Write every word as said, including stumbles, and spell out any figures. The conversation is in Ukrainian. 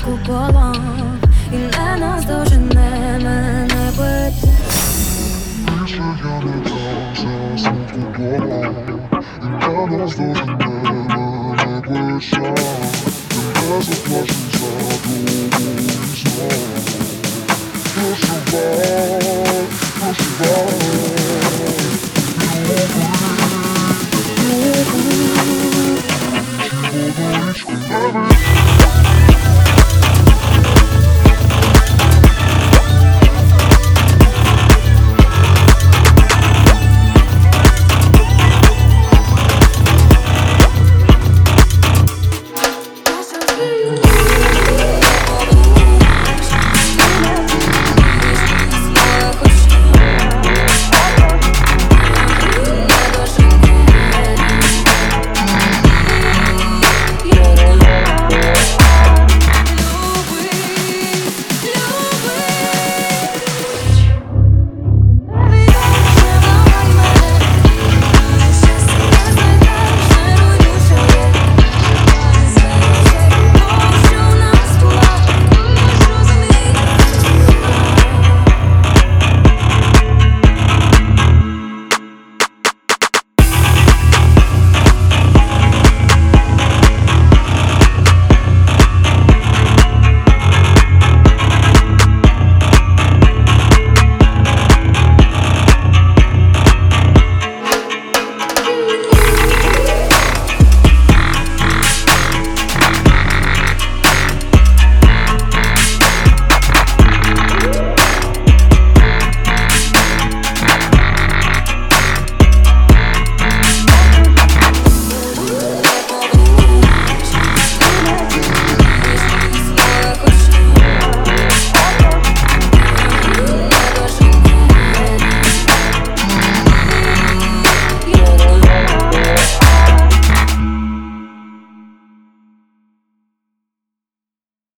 сотку полон, і не наздожене мене бить. Більше я не дам за сотку полон, і не наздожене мене плеча. Ти не заплачу за другу і знову. Прощавай, прощавай, люби, люби. Чи водичку не